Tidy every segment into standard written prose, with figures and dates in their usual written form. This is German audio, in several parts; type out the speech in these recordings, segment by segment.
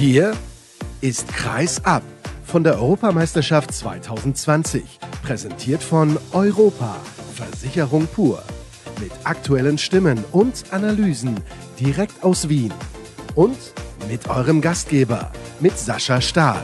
Hier ist Kreis ab von der Europameisterschaft 2020. Präsentiert von Europa, Versicherung pur. Mit aktuellen Stimmen und Analysen direkt aus Wien. Und mit eurem Gastgeber, mit Sascha Staat.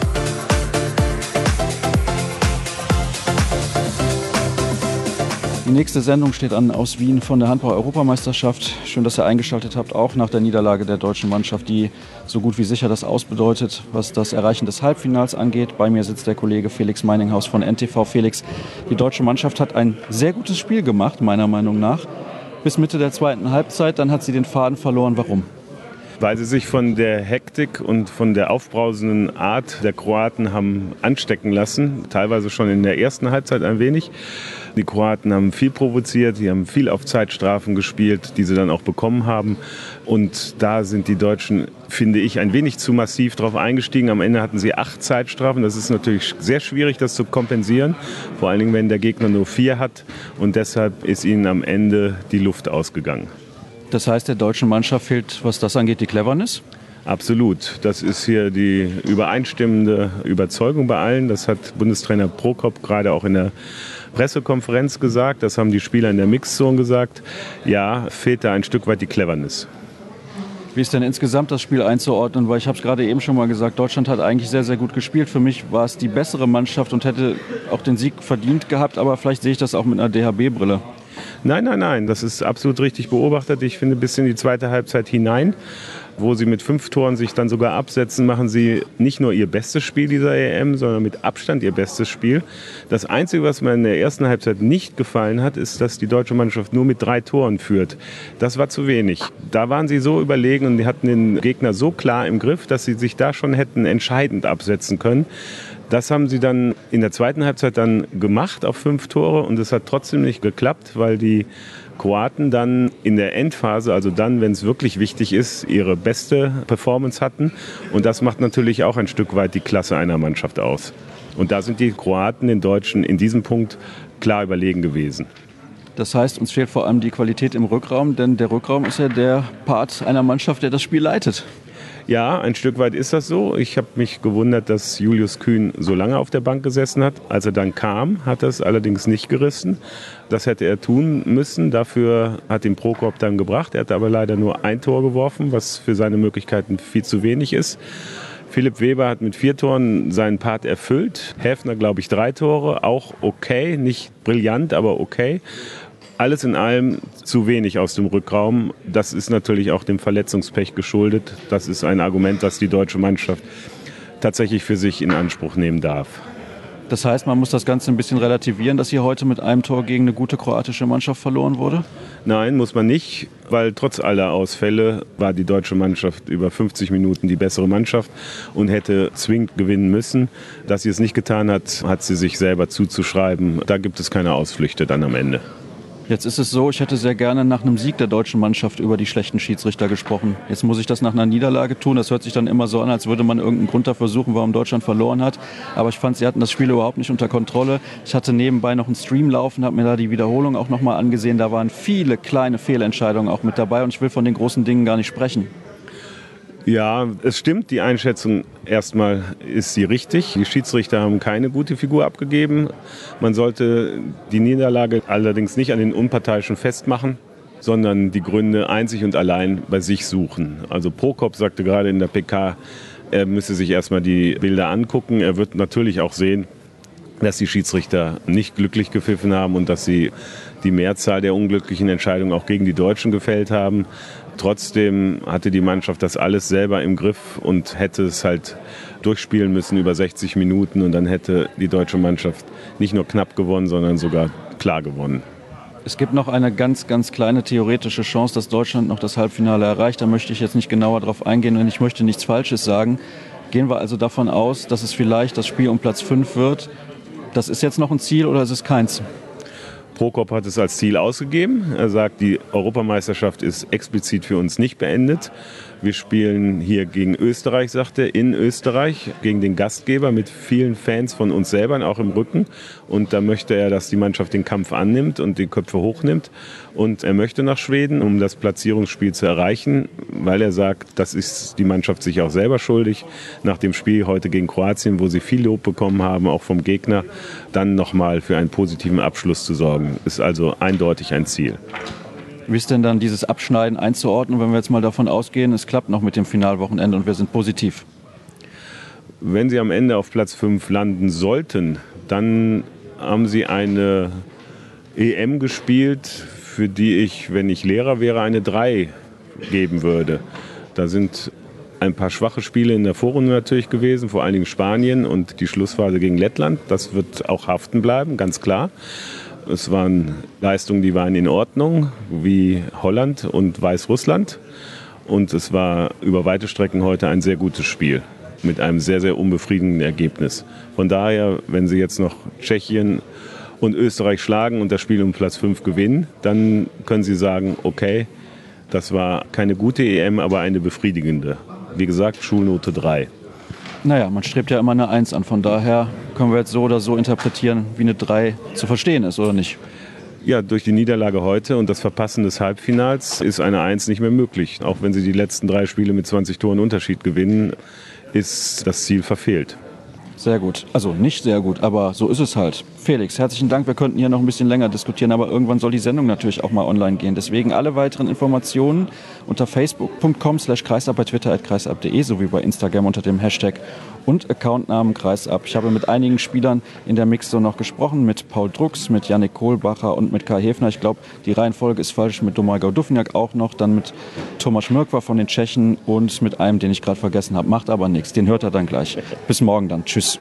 Die nächste Sendung steht an aus Wien von der Handball-Europameisterschaft. Schön, dass ihr eingeschaltet habt, auch nach der Niederlage der deutschen Mannschaft, die so gut wie sicher das ausbedeutet, was das Erreichen des Halbfinals angeht. Bei mir sitzt der Kollege Felix Meininghaus von NTV. Felix, die deutsche Mannschaft hat ein sehr gutes Spiel gemacht, meiner Meinung nach. Bis Mitte der zweiten Halbzeit, dann hat sie den Faden verloren. Warum? Weil sie sich von der Hektik und von der aufbrausenden Art der Kroaten haben anstecken lassen. Teilweise schon in der ersten Halbzeit ein wenig. Die Kroaten haben viel provoziert, die haben viel auf Zeitstrafen gespielt, die sie dann auch bekommen haben. Und da sind die Deutschen, finde ich, ein wenig zu massiv drauf eingestiegen. Am Ende hatten sie 8 Zeitstrafen. Das ist natürlich sehr schwierig, das zu kompensieren. Vor allen Dingen, wenn der Gegner nur 4 hat. Und deshalb ist ihnen am Ende die Luft ausgegangen. Das heißt, der deutschen Mannschaft fehlt, was das angeht, die Cleverness? Absolut. Das ist hier die übereinstimmende Überzeugung bei allen. Das hat Bundestrainer Prokop gerade auch in der Pressekonferenz gesagt. Das haben die Spieler in der Mixzone gesagt. Ja, fehlt da ein Stück weit die Cleverness. Wie ist denn insgesamt das Spiel einzuordnen? Weil ich habe es gerade eben schon mal gesagt, Deutschland hat eigentlich sehr, sehr gut gespielt. Für mich war es die bessere Mannschaft und hätte auch den Sieg verdient gehabt. Aber vielleicht sehe ich das auch mit einer DHB-Brille. Nein, das ist absolut richtig beobachtet. Ich finde, bis in die zweite Halbzeit hinein, wo sie mit 5 Toren sich dann sogar absetzen, machen sie nicht nur ihr bestes Spiel dieser EM, sondern mit Abstand ihr bestes Spiel. Das Einzige, was mir in der ersten Halbzeit nicht gefallen hat, ist, dass die deutsche Mannschaft nur mit 3 Toren führt. Das war zu wenig. Da waren sie so überlegen und die hatten den Gegner so klar im Griff, dass sie sich da schon hätten entscheidend absetzen können. Das haben sie dann in der zweiten Halbzeit dann gemacht auf 5 Tore und es hat trotzdem nicht geklappt, weil die Kroaten dann in der Endphase, also dann, wenn es wirklich wichtig ist, ihre beste Performance hatten. Und das macht natürlich auch ein Stück weit die Klasse einer Mannschaft aus. Und da sind die Kroaten den Deutschen in diesem Punkt klar überlegen gewesen. Das heißt, uns fehlt vor allem die Qualität im Rückraum, denn der Rückraum ist ja der Part einer Mannschaft, der das Spiel leitet. Ja, ein Stück weit ist das so. Ich habe mich gewundert, dass Julius Kühn so lange auf der Bank gesessen hat. Als er dann kam, hat er es allerdings nicht gerissen. Das hätte er tun müssen. Dafür hat ihn Prokop dann gebracht. Er hat aber leider nur 1 Tor geworfen, was für seine Möglichkeiten viel zu wenig ist. Philipp Weber hat mit 4 Toren seinen Part erfüllt. Häfner, glaube ich, 3 Tore. Auch okay, nicht brillant, aber okay. Alles in allem zu wenig aus dem Rückraum. Das ist natürlich auch dem Verletzungspech geschuldet. Das ist ein Argument, das die deutsche Mannschaft tatsächlich für sich in Anspruch nehmen darf. Das heißt, man muss das Ganze ein bisschen relativieren, dass hier heute mit einem Tor gegen eine gute kroatische Mannschaft verloren wurde? Nein, muss man nicht, weil trotz aller Ausfälle war die deutsche Mannschaft über 50 Minuten die bessere Mannschaft und hätte zwingend gewinnen müssen. Dass sie es nicht getan hat, hat sie sich selber zuzuschreiben. Da gibt es keine Ausflüchte dann am Ende. Jetzt ist es so, ich hätte sehr gerne nach einem Sieg der deutschen Mannschaft über die schlechten Schiedsrichter gesprochen. Jetzt muss ich das nach einer Niederlage tun. Das hört sich dann immer so an, als würde man irgendeinen Grund dafür suchen, warum Deutschland verloren hat. Aber ich fand, sie hatten das Spiel überhaupt nicht unter Kontrolle. Ich hatte nebenbei noch einen Stream laufen, habe mir da die Wiederholung auch nochmal angesehen. Da waren viele kleine Fehlentscheidungen auch mit dabei und ich will von den großen Dingen gar nicht sprechen. Ja, es stimmt, die Einschätzung erstmal ist sie richtig. Die Schiedsrichter haben keine gute Figur abgegeben. Man sollte die Niederlage allerdings nicht an den Unparteiischen festmachen, sondern die Gründe einzig und allein bei sich suchen. Also Prokop sagte gerade in der PK, er müsse sich erstmal die Bilder angucken. Er wird natürlich auch sehen, dass die Schiedsrichter nicht glücklich gepfiffen haben und dass sie die Mehrzahl der unglücklichen Entscheidungen auch gegen die Deutschen gefällt haben. Trotzdem hatte die Mannschaft das alles selber im Griff und hätte es halt durchspielen müssen über 60 Minuten. Und dann hätte die deutsche Mannschaft nicht nur knapp gewonnen, sondern sogar klar gewonnen. Es gibt noch eine ganz, ganz kleine theoretische Chance, dass Deutschland noch das Halbfinale erreicht. Da möchte ich jetzt nicht genauer drauf eingehen und ich möchte nichts Falsches sagen. Gehen wir also davon aus, dass es vielleicht das Spiel um Platz 5 wird. Das ist jetzt noch ein Ziel oder ist es keins? Prokop hat es als Ziel ausgegeben. Er sagt, die Europameisterschaft ist explizit für uns nicht beendet. Wir spielen hier gegen Österreich, sagt er, in Österreich, gegen den Gastgeber mit vielen Fans von uns selber, auch im Rücken. Und da möchte er, dass die Mannschaft den Kampf annimmt und die Köpfe hochnimmt. Und er möchte nach Schweden, um das Platzierungsspiel zu erreichen, weil er sagt, das ist die Mannschaft sich auch selber schuldig. Nach dem Spiel heute gegen Kroatien, wo sie viel Lob bekommen haben, auch vom Gegner, dann nochmal für einen positiven Abschluss zu sorgen. Ist also eindeutig ein Ziel. Wie ist denn dann dieses Abschneiden einzuordnen, wenn wir jetzt mal davon ausgehen, es klappt noch mit dem Finalwochenende und wir sind positiv? Wenn sie am Ende auf Platz 5 landen sollten, dann haben sie eine EM gespielt, für die ich, wenn ich Lehrer wäre, eine 3 geben würde. Da sind ein paar schwache Spiele in der Vorrunde natürlich gewesen, vor allen Dingen Spanien und die Schlussphase gegen Lettland. Das wird auch haften bleiben, ganz klar. Es waren Leistungen, die waren in Ordnung, wie Holland und Weißrussland. Und es war über weite Strecken heute ein sehr gutes Spiel mit einem sehr, sehr unbefriedigenden Ergebnis. Von daher, wenn Sie jetzt noch Tschechien und Österreich schlagen und das Spiel um Platz 5 gewinnen, dann können Sie sagen, okay, das war keine gute EM, aber eine befriedigende. Wie gesagt, Schulnote 3. Naja, man strebt ja immer eine 1 an, von daher können wir jetzt so oder so interpretieren, wie eine 3 zu verstehen ist, oder nicht? Ja, durch die Niederlage heute und das Verpassen des Halbfinals ist eine 1 nicht mehr möglich. Auch wenn sie die letzten 3 Spiele mit 20 Toren Unterschied gewinnen, ist das Ziel verfehlt. Sehr gut. Also nicht sehr gut, aber so ist es halt. Felix, herzlichen Dank. Wir könnten hier noch ein bisschen länger diskutieren, aber irgendwann soll die Sendung natürlich auch mal online gehen. Deswegen alle weiteren Informationen unter facebook.com/kreisab, bei Twitter @kreisab.de sowie bei Instagram unter dem Hashtag und Accountnamen Kreisab. Ich habe mit einigen Spielern in der Mixzone noch gesprochen, mit Paul Drucks, mit Yannick Kohlbacher und mit Kai Häfner. Ich glaube, die Reihenfolge ist falsch, mit Domagoj Duvňák auch noch, dann mit Tomáš Mrkva von den Tschechen und mit einem, den ich gerade vergessen habe. Macht aber nichts, den hört er dann gleich. Bis morgen dann. Tschüss.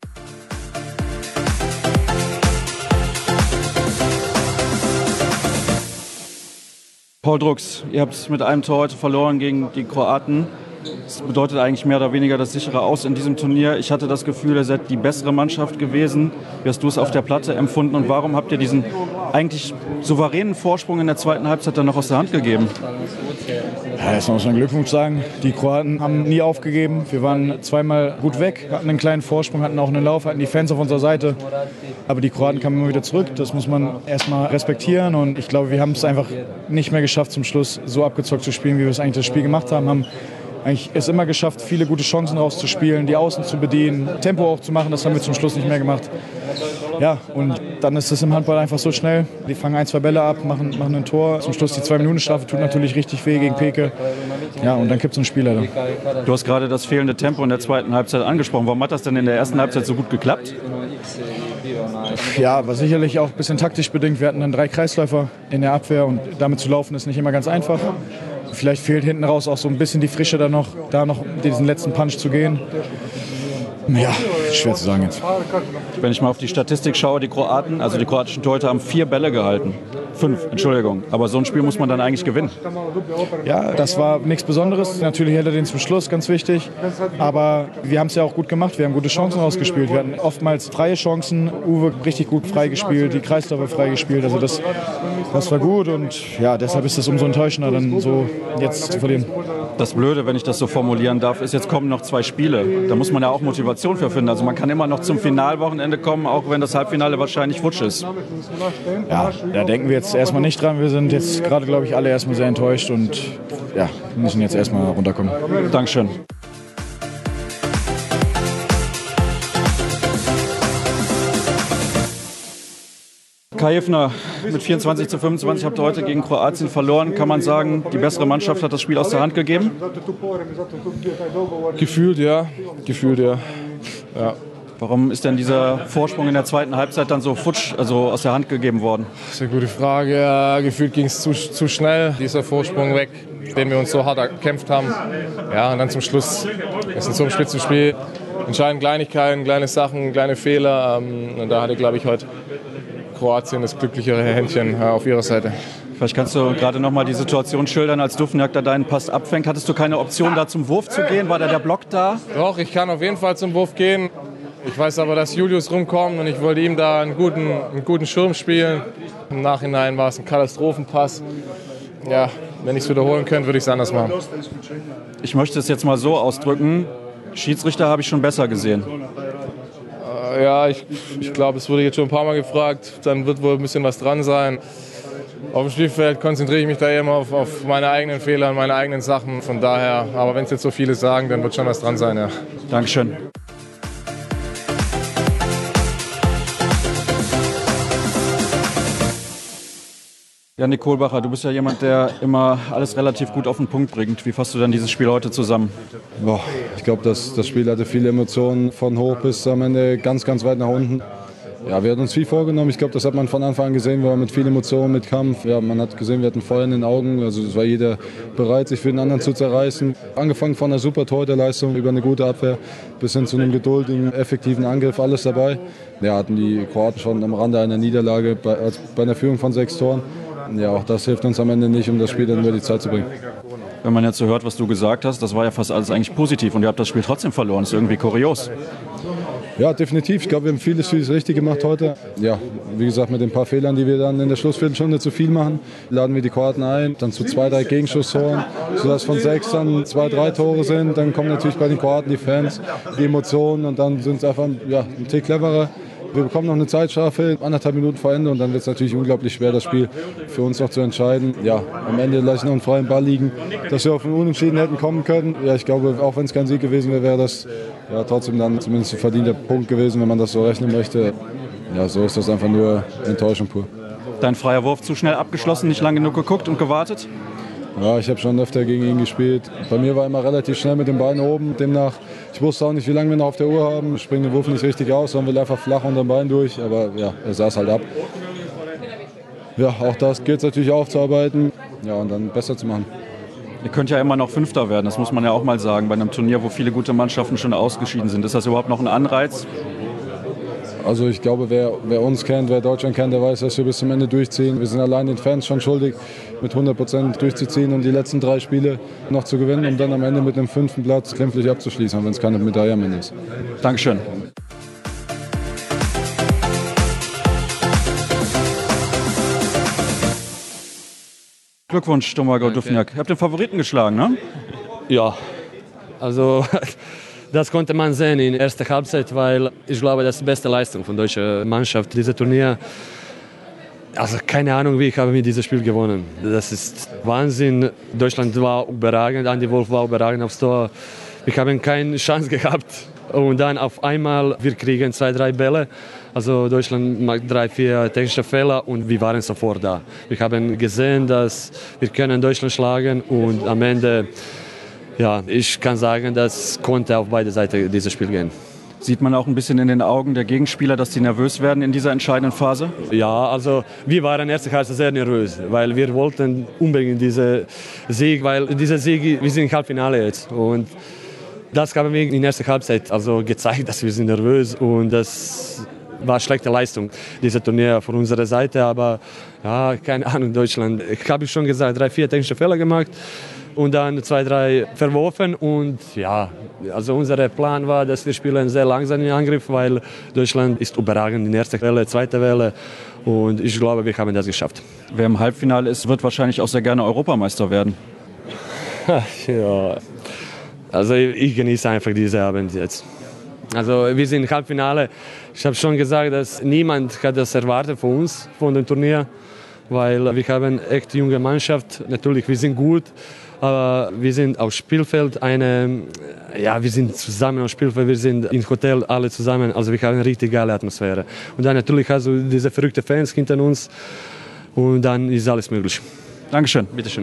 Paul Drucks, ihr habt es mit einem Tor heute verloren gegen die Kroaten. Das bedeutet eigentlich mehr oder weniger das sichere Aus in diesem Turnier. Ich hatte das Gefühl, ihr seid die bessere Mannschaft gewesen. Wie hast du es auf der Platte empfunden und warum habt ihr diesen eigentlich souveränen Vorsprung in der zweiten Halbzeit dann noch aus der Hand gegeben? Ja, erstmal muss man Glückwunsch sagen. Die Kroaten haben nie aufgegeben. Wir waren zweimal gut weg, hatten einen kleinen Vorsprung, hatten auch einen Lauf, hatten die Fans auf unserer Seite. Aber die Kroaten kamen immer wieder zurück. Das muss man erstmal respektieren. Und ich glaube, wir haben es einfach nicht mehr geschafft, zum Schluss so abgezockt zu spielen, wie wir es eigentlich das Spiel gemacht haben. Haben eigentlich es immer geschafft, viele gute Chancen rauszuspielen, die Außen zu bedienen, Tempo auch zu machen. Das haben wir zum Schluss nicht mehr gemacht. Ja, und dann ist es im Handball einfach so schnell. Die fangen 1, 2 Bälle ab, machen ein Tor. Zum Schluss die 2-Minuten-Strafe tut natürlich richtig weh gegen Peke. Ja, und dann kippt so ein Spiel leider. Du hast gerade das fehlende Tempo in der zweiten Halbzeit angesprochen. Warum hat das denn in der ersten Halbzeit so gut geklappt? Ja, war sicherlich auch ein bisschen taktisch bedingt. Wir hatten dann 3 Kreisläufer in der Abwehr und damit zu laufen ist nicht immer ganz einfach. Vielleicht fehlt hinten raus auch so ein bisschen die Frische da noch diesen letzten Punch zu gehen. Ja, schwer zu sagen jetzt. Wenn ich mal auf die Statistik schaue, die Kroaten, also die kroatischen Torhüter haben 4 Bälle gehalten. 5, Entschuldigung. Aber so ein Spiel muss man dann eigentlich gewinnen. Ja, das war nichts Besonderes. Natürlich hätte er den zum Schluss, ganz wichtig. Aber wir haben es ja auch gut gemacht. Wir haben gute Chancen rausgespielt. Wir hatten oftmals freie Chancen. Uwe richtig gut freigespielt, die Kreisläufer freigespielt. Also das war gut und ja, deshalb ist es umso enttäuschender, dann so jetzt zu verlieren. Das Blöde, wenn ich das so formulieren darf, ist, jetzt kommen noch 2 Spiele. Da muss man ja auch Motivation für finden. Also man kann immer noch zum Finalwochenende kommen, auch wenn das Halbfinale wahrscheinlich futsch ist. Ja, da denken wir jetzt erstmal nicht dran. Wir sind jetzt gerade, glaube ich, alle erstmal sehr enttäuscht und ja, müssen jetzt erstmal runterkommen. Dankeschön. Kai Häfner, mit 24:25 habt ihr heute gegen Kroatien verloren. Kann man sagen, die bessere Mannschaft hat das Spiel aus der Hand gegeben? Gefühlt, ja. Ja. Warum ist denn dieser Vorsprung in der zweiten Halbzeit dann so futsch, also aus der Hand gegeben worden? Das ist eine gute Frage. Ja, gefühlt ging es zu schnell, dieser Vorsprung weg, den wir uns so hart erkämpft haben. Ja, und dann zum Schluss ist in so einem Spitzenspiel entscheidend Kleinigkeiten, kleine Sachen, kleine Fehler. Und da hatte, glaube ich, heute Kroatien das glücklichere Händchen auf ihrer Seite. Vielleicht kannst du gerade noch mal die Situation schildern, als Duvňák da deinen Pass abfängt. Hattest du keine Option, da zum Wurf zu gehen? War da der Block da? Doch, ich kann auf jeden Fall zum Wurf gehen. Ich weiß aber, dass Julius rumkommt und ich wollte ihm da einen guten Schirm spielen. Im Nachhinein war es ein Katastrophenpass. Ja, Wenn ich es wiederholen könnte, würde ich es anders machen. Ich möchte es jetzt mal so ausdrücken, Schiedsrichter habe ich schon besser gesehen. Ja, ich glaube, es wurde jetzt schon ein paar Mal gefragt. Dann wird wohl ein bisschen was dran sein. Auf dem Spielfeld konzentriere ich mich da immer auf meine eigenen Fehler und meine eigenen Sachen. Von daher, aber wenn es jetzt so viele sagen, dann wird schon was dran sein, ja. Dankeschön. Janik Kohlbacher, du bist ja jemand, der immer alles relativ gut auf den Punkt bringt. Wie fasst du denn dieses Spiel heute zusammen? Boah, ich glaube, das Spiel hatte viele Emotionen, von hoch bis am Ende ganz, ganz weit nach unten. Ja, wir hatten uns viel vorgenommen. Ich glaube, das hat man von Anfang an gesehen. Wir waren mit viel Emotionen, mit Kampf. Ja, man hat gesehen, wir hatten Feuer in den Augen. Also es war jeder bereit, sich für den anderen zu zerreißen. Angefangen von einer super Torhüterleistung über eine gute Abwehr bis hin zu einem geduldigen, effektiven Angriff. Alles dabei. Ja, hatten die Kroaten schon am Rande einer Niederlage bei einer Führung von 6 Toren. Ja, auch das hilft uns am Ende nicht, um das Spiel dann über die Zeit zu bringen. Wenn man jetzt so hört, was du gesagt hast, das war ja fast alles eigentlich positiv und ihr habt das Spiel trotzdem verloren. Das ist irgendwie kurios. Ja, definitiv. Ich glaube, wir haben vieles richtig gemacht heute. Ja, wie gesagt, mit den paar Fehlern, die wir dann in der Schlussviertelstunde zu viel machen, laden wir die Kroaten ein, dann zu 2, 3 Gegenschusstoren, sodass von 6 dann 2, 3 Tore sind. Dann kommen natürlich bei den Kroaten die Fans, die Emotionen und dann sind es einfach ein Tick cleverer. Wir bekommen noch eine Zeitstrafe, 1,5 Minuten vor Ende und dann wird es natürlich unglaublich schwer, das Spiel für uns noch zu entscheiden. Ja, am Ende lasse ich noch einen freien Ball liegen, dass wir auf einen Unentschieden hätten kommen können. Ja, ich glaube, auch wenn es kein Sieg gewesen wäre, wäre das ja trotzdem dann zumindest ein verdienter Punkt gewesen, wenn man das so rechnen möchte. Ja, so ist das einfach nur Enttäuschung pur. Dein freier Wurf zu schnell abgeschlossen, nicht lang genug geguckt und gewartet? Ja, ich habe schon öfter gegen ihn gespielt. Bei mir war immer relativ schnell mit den Beinen oben. Demnach, ich wusste auch nicht, wie lange wir noch auf der Uhr haben. Ich springe den Wurf nicht richtig aus, sondern will einfach flach unter dem Bein durch. Aber ja, er saß halt ab. Ja, auch das gilt es natürlich aufzuarbeiten, ja, und dann besser zu machen. Ihr könnt ja immer noch Fünfter werden, das muss man ja auch mal sagen, bei einem Turnier, wo viele gute Mannschaften schon ausgeschieden sind. Ist das überhaupt noch ein Anreiz? Also ich glaube, wer uns kennt, wer Deutschland kennt, der weiß, dass wir bis zum Ende durchziehen. Wir sind allein den Fans schon schuldig, mit 100% durchzuziehen und die letzten 3 Spiele noch zu gewinnen, um dann am Ende mit einem 5. Platz glimpflich abzuschließen, wenn es keine Medaille am Ende ist. Dankeschön. Glückwunsch, Domagoj Duvnjak. Ihr habt den Favoriten geschlagen, ne? Ja, also das konnte man sehen in der ersten Halbzeit, weil ich glaube, das ist die beste Leistung von der deutschen Mannschaft, dieses Turnier. Also keine Ahnung, wie ich habe mit diesem Spiel gewonnen. Das ist Wahnsinn. Deutschland war überragend, Andi Wolf war überragend aufs Tor. Wir haben keine Chance gehabt. Und dann auf einmal, wir kriegen 2, 3 Bälle. Also Deutschland macht 3, 4 technische Fehler und wir waren sofort da. Wir haben gesehen, dass wir können Deutschland schlagen und am Ende, ja, ich kann sagen, das konnte auf beide Seiten dieses Spiel gehen. Sieht man auch ein bisschen in den Augen der Gegenspieler, dass die nervös werden in dieser entscheidenden Phase? Ja, also wir waren erste Halbzeit sehr nervös, weil wir wollten unbedingt diesen Sieg, weil dieser Sieg, wir sind im Halbfinale jetzt und das haben wir in der ersten Halbzeit also gezeigt, dass wir sind nervös und das war eine schlechte Leistung, dieses Turnier von unserer Seite, aber ja, keine Ahnung, Deutschland, ich habe schon gesagt, 3, 4 technische Fehler gemacht und dann 2, 3 verworfen und ja, also unser Plan war, dass wir spielen sehr langsam in Angriff, weil Deutschland ist überragend in der ersten Welle, zweite Welle und ich glaube, wir haben das geschafft. Wer im Halbfinale ist, wird wahrscheinlich auch sehr gerne Europameister werden. Ja, also ich genieße einfach diesen Abend jetzt. Also wir sind im Halbfinale. Ich habe schon gesagt, dass niemand hat das erwartet von uns, von dem Turnier, weil wir haben echt junge Mannschaft. Natürlich, wir sind gut, aber wir sind auf Spielfeld wir sind zusammen auf Spielfeld, wir sind im Hotel alle zusammen. Also wir haben eine richtig geile Atmosphäre. Und dann natürlich hast du diese verrückten Fans hinter uns und dann ist alles möglich. Dankeschön. Bitteschön.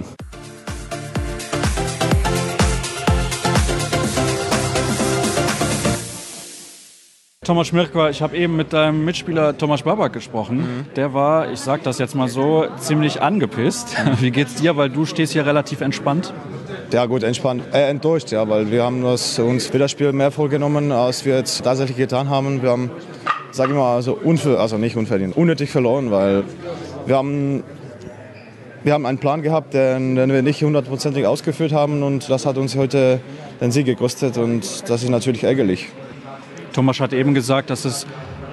Tomasz Mirkwa, ich habe eben mit deinem Mitspieler Tomasz Babak gesprochen. Der war, ich sage das jetzt mal so, ziemlich angepisst. Wie geht's dir? Weil du stehst hier relativ entspannt. Ja gut, entspannt, enttäuscht, ja, weil wir haben uns für das Spiel mehr vorgenommen, als wir jetzt tatsächlich getan haben. Wir haben, sage ich mal, nicht unverdient, unnötig verloren, weil wir haben einen Plan gehabt, den wir nicht 100%ig ausgeführt haben und das hat uns heute den Sieg gekostet und das ist natürlich ärgerlich. Tomasz hat eben gesagt, dass es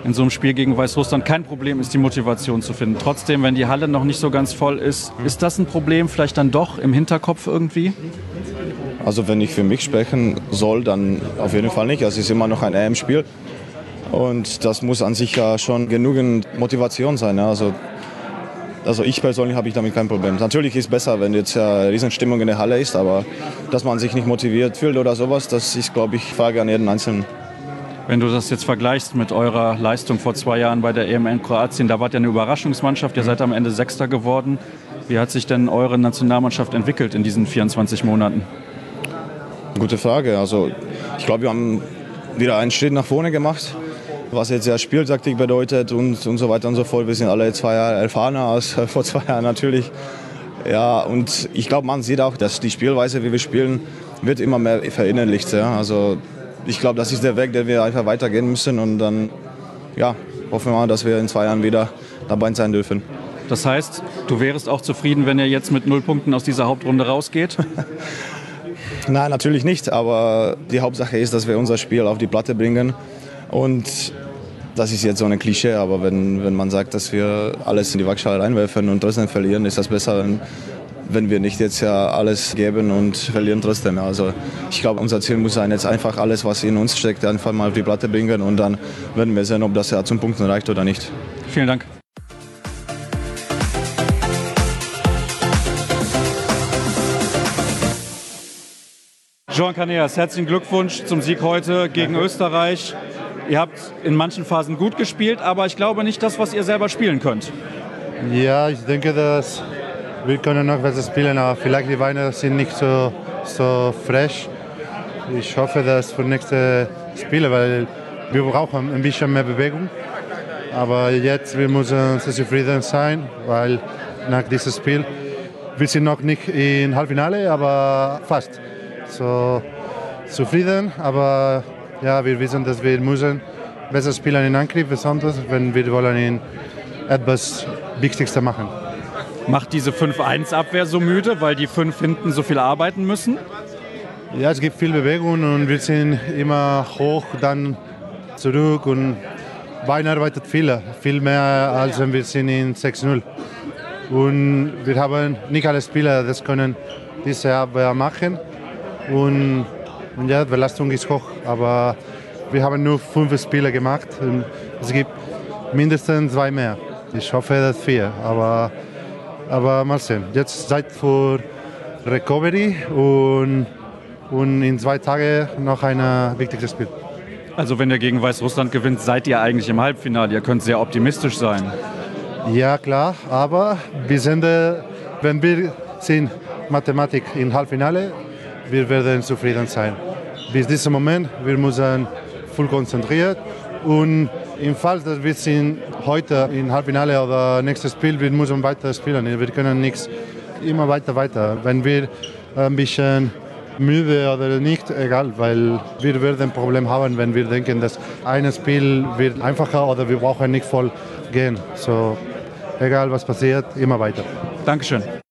in so einem Spiel gegen Weißrussland kein Problem ist, die Motivation zu finden. Trotzdem, wenn die Halle noch nicht so ganz voll ist, ist das ein Problem vielleicht dann doch im Hinterkopf irgendwie? Also wenn ich für mich sprechen soll, dann auf jeden Fall nicht. Also es ist immer noch ein EM-Spiel und das muss an sich ja schon genügend Motivation sein. Ja. Also ich persönlich habe damit kein Problem. Natürlich ist es besser, wenn jetzt ja Riesenstimmung in der Halle ist, aber dass man sich nicht motiviert fühlt oder sowas, das ist, glaube ich, Frage an jeden Einzelnen. Wenn du das jetzt vergleichst mit eurer Leistung vor 2 Jahren bei der EM in Kroatien, da wart ihr eine Überraschungsmannschaft, ihr seid am Ende Sechster geworden. Wie hat sich denn eure Nationalmannschaft entwickelt in diesen 24 Monaten? Gute Frage. Also ich glaube, wir haben wieder einen Schritt nach vorne gemacht, was jetzt ja Spieltaktik bedeutet und so weiter und so fort. Wir sind alle 2 Jahre erfahrener als vor 2 Jahren natürlich. Ja, und ich glaube, man sieht auch, dass die Spielweise, wie wir spielen, wird immer mehr verinnerlicht. Ja. Also ich glaube, das ist der Weg, den wir einfach weitergehen müssen und dann ja, hoffen wir mal, dass wir in 2 Jahren wieder dabei sein dürfen. Das heißt, du wärst auch zufrieden, wenn ihr jetzt mit 0 Punkten aus dieser Hauptrunde rausgeht? Nein, natürlich nicht, aber die Hauptsache ist, dass wir unser Spiel auf die Platte bringen und das ist jetzt so ein Klischee, aber wenn man sagt, dass wir alles in die Waagschale reinwerfen und trotzdem verlieren, ist das besser, wenn wir nicht jetzt ja alles geben und verlieren trotzdem. Also ich glaube, unser Ziel muss sein, jetzt einfach alles, was in uns steckt, einfach mal auf die Platte bringen und dann werden wir sehen, ob das ja zum Punkten reicht oder nicht. Vielen Dank. Jean Caneas, herzlichen Glückwunsch zum Sieg heute gegen Österreich. Ihr habt in manchen Phasen gut gespielt, aber ich glaube nicht das, was ihr selber spielen könnt. Ja, ich denke, dass wir können noch besser spielen, aber vielleicht die Beine sind nicht so fresh. Ich hoffe, dass für nächste Spiele, weil wir brauchen ein bisschen mehr Bewegung. Aber jetzt wir müssen sehr zufrieden sein, weil nach diesem Spiel wir sind noch nicht im Halbfinale, aber fast. So zufrieden, aber ja, wir wissen, dass wir müssen besser spielen in Angriff, besonders wenn wir wollen etwas Wichtigste machen. Macht diese 5-1-Abwehr so müde, weil die 5 hinten so viel arbeiten müssen? Ja, es gibt viel Bewegung und wir sind immer hoch, dann zurück und Bein arbeitet viel mehr als wenn wir sind in 6-0. Und wir haben nicht alle Spieler, das können diese Abwehr machen. Und ja, die Belastung ist hoch, aber wir haben nur 5 Spiele gemacht. Und es gibt mindestens 2 mehr. Ich hoffe, dass 4, aber mal sehen. Jetzt Zeit für Recovery und in 2 Tagen noch ein wichtiges Spiel. Also wenn ihr gegen Weißrussland gewinnt, seid ihr eigentlich im Halbfinale. Ihr könnt sehr optimistisch sein. Ja klar, aber wenn wir sind Mathematik im Halbfinale, wir werden zufrieden sein. Bis diesem Moment, wir müssen voll konzentriert und im Fall, dass wir sind heute im Halbfinale oder nächstes Spiel, wir müssen weiter spielen. Wir können nichts immer weiter. Wenn wir ein bisschen müde oder nicht, egal, weil wir werden ein Problem haben, wenn wir denken, dass ein Spiel wird einfacher oder wir brauchen nicht voll gehen. So, egal was passiert, immer weiter. Dankeschön.